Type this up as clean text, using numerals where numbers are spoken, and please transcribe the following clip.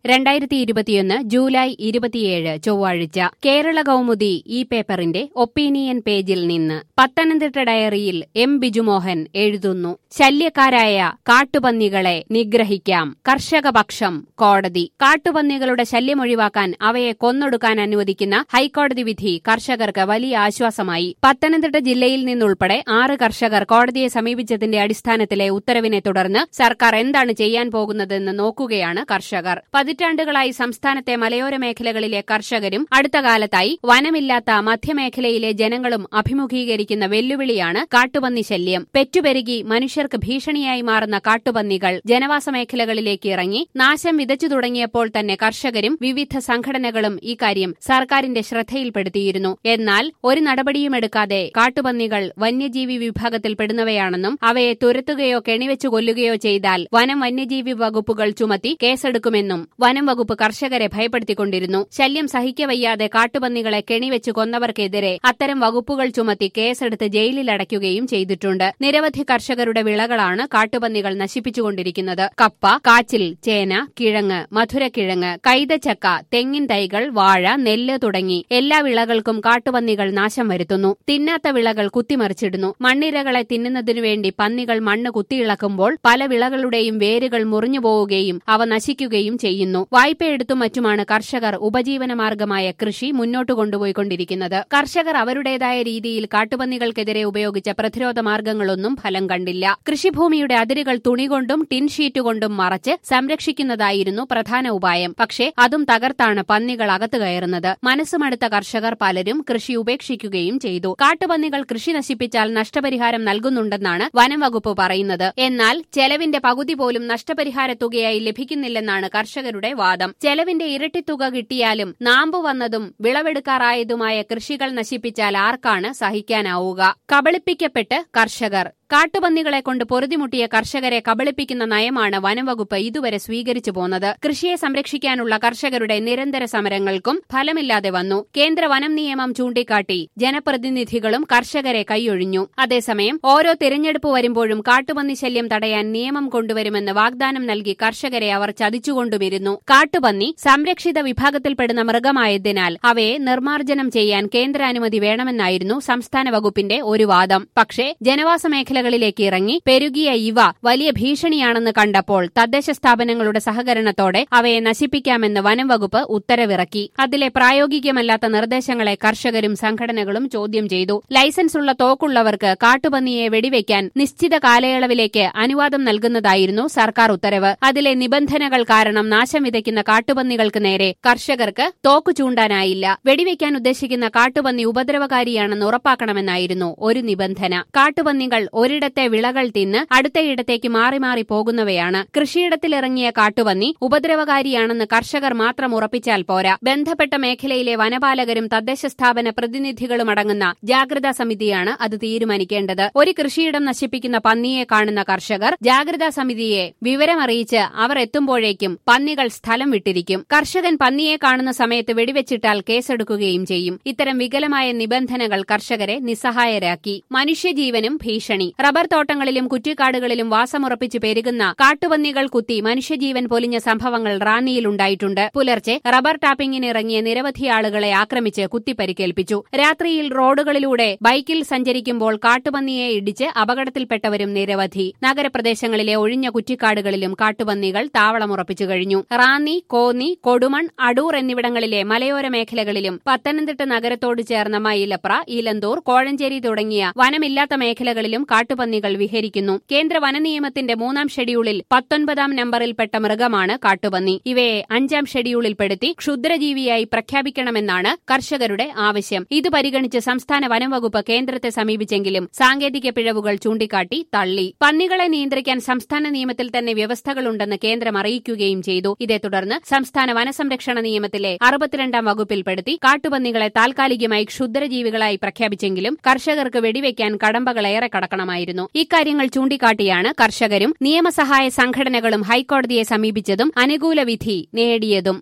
2021 July 27 ചൊവ്വാഴ്ച കേരള കൗമുദി ഈ പേപ്പറിന്റെ ഒപ്പീനിയൻ പേജിൽ നിന്ന് പത്തനംതിട്ട ഡയറിയിൽ എം ബിജുമോഹൻ എഴുതുന്നു. ശല്യക്കാരായ കാട്ടുപന്നികളെ നിഗ്രഹിക്കാം. കർഷകപക്ഷം കോടതി. കാട്ടുപന്നികളുടെ ശല്യമൊഴിവാക്കാൻ അവയെ കൊന്നൊടുക്കാൻ അനുവദിക്കുന്ന ഹൈക്കോടതി വിധി കർഷകർക്ക് വലിയ ആശ്വാസമായി. പത്തനംതിട്ട ജില്ലയിൽ നിന്നുൾപ്പെടെ 6 കർഷകർ കോടതിയെ സമീപിച്ചതിന്റെ അടിസ്ഥാനത്തിലെ ഉത്തരവിനെ തുടർന്ന് സർക്കാർ എന്താണ് ചെയ്യാൻ പോകുന്നതെന്ന് നോക്കുകയാണ് കർഷകർ. പതിറ്റാണ്ടുകളായി സംസ്ഥാനത്തെ മലയോര മേഖലകളിലെ കർഷകരും അടുത്ത കാലത്തായി വനമില്ലാത്ത മധ്യമേഖലയിലെ ജനങ്ങളും അഭിമുഖീകരിക്കുന്ന വെല്ലുവിളിയാണ് കാട്ടുപന്നി ശല്യം. പെറ്റുപെരുകി മനുഷ്യർക്ക് ഭീഷണിയായി മാറുന്ന കാട്ടുപന്നികൾ ജനവാസ മേഖലകളിലേക്ക് ഇറങ്ങി നാശം വിതച്ചു തുടങ്ങിയപ്പോൾ തന്നെ കർഷകരും വിവിധ സംഘടനകളും ഇക്കാര്യം സർക്കാരിന്റെ ശ്രദ്ധയിൽപ്പെടുത്തിയിരുന്നു. എന്നാൽ ഒരു നടപടിയുമെടുക്കാതെ കാട്ടുപന്നികൾ വന്യജീവി വിഭാഗത്തിൽപ്പെടുന്നവയാണെന്നും അവയെ തുരത്തുകയോ കെണിവെച്ചു കൊല്ലുകയോ ചെയ്താൽ വനം വന്യജീവി വകുപ്പുകൾ ചുമത്തി കേസെടുക്കുമെന്നും വനം വകുപ്പ് കർഷകരെ ഭയപ്പെടുത്തിക്കൊണ്ടിരുന്നു. ശല്യം സഹിക്കവയ്യാതെ കാട്ടുപന്നികളെ കെണിവെച്ച് കൊന്നവർക്കെതിരെ അത്തരം വകുപ്പുകൾ ചുമത്തി കേസെടുത്ത് ജയിലിലടയ്ക്കുകയും ചെയ്തിട്ടുണ്ട്. നിരവധി കർഷകരുടെ വിളകളാണ് കാട്ടുപന്നികൾ നശിപ്പിച്ചുകൊണ്ടിരിക്കുന്നത്. കപ്പ, കാച്ചിൽ, ചേന, കിഴങ്ങ്, മധുരക്കിഴങ്ങ്, കൈതച്ചക്ക, തെങ്ങിൻ തൈകൾ, വാഴ, നെല്ല് തുടങ്ങി എല്ലാ വിളകൾക്കും കാട്ടുപന്നികൾ നാശം വരുത്തുന്നു. തിന്നാത്ത വിളകൾ കുത്തിമറിച്ചിടുന്നു. മണ്ണിരകളെ തിന്നുന്നതിനുവേണ്ടി പന്നികൾ മണ്ണ് കുത്തിയിളക്കുമ്പോൾ പല വിളകളുടെയും വേരുകൾ മുറിഞ്ഞുപോവുകയും അവ നശിക്കുകയും ചെയ്യുന്നു. വായ്പയെടുത്തും മറ്റുമാണ് കർഷകർ ഉപജീവനമാർഗമായ കൃഷി മുന്നോട്ട് കൊണ്ടുപോയിക്കൊണ്ടിരിക്കുന്നത്. കർഷകർ അവരുടേതായ രീതിയിൽ കാട്ടുപന്നികൾക്കെതിരെ ഉപയോഗിച്ച പ്രതിരോധ മാർഗങ്ങളൊന്നും ഫലം കണ്ടില്ല. കൃഷിഭൂമിയുടെ അതിരുകൾ തുണികൊണ്ടും ടിൻ ഷീറ്റ് കൊണ്ടും മറച്ച് സംരക്ഷിക്കുന്നതായിരുന്നു പ്രധാന ഉപായം. പക്ഷേ അതും തകർത്താണ് പന്നികൾ അകത്തു കയറുന്നത്. മനസ്സുമടുത്ത കർഷകർ പലരും കൃഷി ഉപേക്ഷിക്കുകയും ചെയ്തു. കാട്ടുപന്നികൾ കൃഷി നശിപ്പിച്ചാൽ നഷ്ടപരിഹാരം നൽകുന്നുണ്ടെന്നാണ് വനം വകുപ്പ് പറയുന്നത്. എന്നാൽ ചെലവിന്റെ പകുതി പോലും നഷ്ടപരിഹാര തുകയായി ലഭിക്കുന്നില്ലെന്നാണ് കർഷകരുടെ വാദം. ചെലവിന്റെ ഇരട്ടിത്തുക കിട്ടിയാലും നാമ്പു വന്നതും വിളവെടുക്കാറായതുമായ കൃഷികൾ നശിപ്പിച്ചാൽ ആർക്കാണ് സഹിക്കാനാവുക? കബളിപ്പിക്കപ്പെട്ട് കർഷകർ. കാട്ടുപന്നികളെ കൊണ്ട് പൊറുതിമുട്ടിയ കർഷകരെ കബളിപ്പിക്കുന്ന നയമാണ് വനംവകുപ്പ് ഇതുവരെ സ്വീകരിച്ചു പോന്നത്. കൃഷിയെ സംരക്ഷിക്കാനുള്ള കർഷകരുടെ നിരന്തര സമരങ്ങൾക്കും ഫലമില്ലാതെ വന്നു. കേന്ദ്ര വനം നിയമം ചൂണ്ടിക്കാട്ടി ജനപ്രതിനിധികളും കർഷകരെ കൈയൊഴിഞ്ഞു. അതേസമയം ഓരോ തിരഞ്ഞെടുപ്പ് വരുമ്പോഴും കാട്ടുപന്നി ശല്യം തടയാൻ നിയമം കൊണ്ടുവരുമെന്ന് വാഗ്ദാനം നൽകി കർഷകരെ അവർ ചതിച്ചുകൊണ്ടുമിരുന്നു. കാട്ടുപന്നി സംരക്ഷിത വിഭാഗത്തിൽപ്പെടുന്ന മൃഗമായതിനാൽ അവയെ നിർമ്മാർജ്ജനം ചെയ്യാൻ കേന്ദ്രാനുമതി വേണമെന്നായിരുന്നു സംസ്ഥാന വകുപ്പിന്റെ ഒരു വാദം. പക്ഷേ ജനവാസ മേഖലകളിലേക്ക് ഇറങ്ങി പെരുകിയ ഇവ വലിയ ഭീഷണിയാണെന്ന് കണ്ടപ്പോൾ തദ്ദേശ സ്ഥാപനങ്ങളുടെ സഹകരണത്തോടെ അവയെ നശിപ്പിക്കാമെന്ന് വനം വകുപ്പ് ഉത്തരവിറക്കി. അതിലെ പ്രായോഗികമല്ലാത്ത നിർദ്ദേശങ്ങളെ കർഷകരും സംഘടനകളും ചോദ്യം ചെയ്തു. ലൈസൻസ് ഉള്ള തോക്കുള്ളവർക്ക് കാട്ടുപന്നിയെ വെടിവെക്കാൻ നിശ്ചിത കാലയളവിലേക്ക് അനുവാദം നൽകുന്നതായിരുന്നു സർക്കാർ ഉത്തരവ്. അതിലെ നിബന്ധനകൾ കാരണം നാശം വിതയ്ക്കുന്ന കാട്ടുപന്നികൾക്ക് നേരെ കർഷകർക്ക് തോക്കു ചൂണ്ടാനായില്ല. വെടിവെക്കാൻ ഉദ്ദേശിക്കുന്ന കാട്ടുപന്നി ഉപദ്രവകാരിയാണെന്ന് ഉറപ്പാക്കണമെന്നായിരുന്നു ഒരു നിബന്ധന. കാട്ടുപന്നികൾ ഒരിടത്തെ വിളകൾ തിന്ന് അടുത്തയിടത്തേക്ക് മാറി മാറി പോകുന്നവയാണ്. കൃഷിയിടത്തിലിറങ്ങിയ കാട്ടുപന്നി ഉപദ്രവകാരിയാണെന്ന് കർഷകർ മാത്രം ഉറപ്പിച്ചാൽ പോരാ. ബന്ധപ്പെട്ട മേഖലയിലെ വനപാലകരും തദ്ദേശ സ്ഥാപന പ്രതിനിധികളുമടങ്ങുന്ന ജാഗ്രതാ സമിതിയാണ് അത് തീരുമാനിക്കേണ്ടത്. ഒരു കൃഷിയിടം നശിപ്പിക്കുന്ന പന്നിയെ കാണുന്ന കർഷകർ ജാഗ്രതാ സമിതിയെ വിവരമറിയിച്ച് അവർ എത്തുമ്പോഴേക്കും പന്നികൾ സ്ഥലം വിട്ടിരിക്കും. കർഷകൻ പന്നിയെ കാണുന്ന സമയത്ത് വെടിവെച്ചിട്ടാൽ കേസെടുക്കുകയും ചെയ്യും. ഇത്തരം വികലമായ നിബന്ധനകൾ കർഷകരെ നിസ്സഹായരാക്കി. മനുഷ്യജീവനും ഭീഷണി. റബ്ബർ തോട്ടങ്ങളിലും കുറ്റിക്കാടുകളിലും വാസമുറപ്പിച്ച് പെരുകുന്ന കാട്ടുപന്നികൾ കുത്തി മനുഷ്യജീവൻ പൊലിഞ്ഞ സംഭവങ്ങൾ റാന്നിയിലുണ്ടായിട്ടുണ്ട്. പുലർച്ചെ റബ്ബർ ടാപ്പിംഗിനിറങ്ങിയ നിരവധി ആളുകളെ ആക്രമിച്ച് കുത്തിപ്പരിക്കേൽപ്പിച്ചു. രാത്രിയിൽ റോഡുകളിലൂടെ ബൈക്കിൽ സഞ്ചരിക്കുമ്പോൾ കാട്ടുപന്നിയെ ഇടിച്ച് അപകടത്തിൽപ്പെട്ടവരും നിരവധി. നഗരപ്രദേശങ്ങളിലെ ഒഴിഞ്ഞ കുറ്റിക്കാടുകളിലും കാട്ടുപന്നികൾ താവളമുറപ്പിച്ചു കഴിഞ്ഞു. റാന്നി, കോന്നി, കൊടുമൺ, അടൂർ എന്നിവിടങ്ങളിലെ മലയോര മേഖലകളിലും പത്തനംതിട്ട നഗരത്തോട് ചേർന്ന മയിലപ്ര, ഈലന്തൂർ, കോഴഞ്ചേരി തുടങ്ങിയ വനമില്ലാത്ത മേഖലകളിലും കാട്ടുപന്നികൾ വിഹരിക്കുന്നു. കേന്ദ്ര വനനിയമത്തിന്റെ 3ാം ഷെഡ്യൂളിൽ 19ാം നമ്പറിൽപ്പെട്ട മൃഗമാണ് കാട്ടുപന്നി. ഇവയെ 5ാം ഷെഡ്യൂളിൽപ്പെടുത്തി ക്ഷുദ്രജീവിയായി പ്രഖ്യാപിക്കണമെന്നാണ് കർഷകരുടെ ആവശ്യം. ഇത് പരിഗണിച്ച് സംസ്ഥാന വനം വകുപ്പ് കേന്ദ്രത്തെ സമീപിച്ചെങ്കിലും സാങ്കേതിക പിഴവുകൾ ചൂണ്ടിക്കാട്ടി തള്ളി. പന്നികളെ നിയന്ത്രിക്കാൻ സംസ്ഥാന നിയമത്തിൽ തന്നെ വ്യവസ്ഥകളുണ്ടെന്ന് കേന്ദ്രം അറിയിക്കുകയും ചെയ്തു. ഇതേ തുടർന്ന് സംസ്ഥാന വനസംരക്ഷണ നിയമത്തിലെ 62ാം വകുപ്പിൽപ്പെടുത്തി കാട്ടുപന്നികളെ താൽക്കാലികമായി ക്ഷുദ്രജീവികളായി പ്രഖ്യാപിച്ചെങ്കിലും കർഷകർക്ക് വെടിവെക്കാൻ കടമ്പകളേറെ കടക്കണമായിരുന്നു. ഇക്കാര്യങ്ങൾ ചൂണ്ടിക്കാട്ടിയാണ് കർഷകരും നിയമസഹായ സംഘടനകളും ഹൈക്കോടതിയെ സമീപിച്ചതും അനുകൂല വിധി നേടിയതും.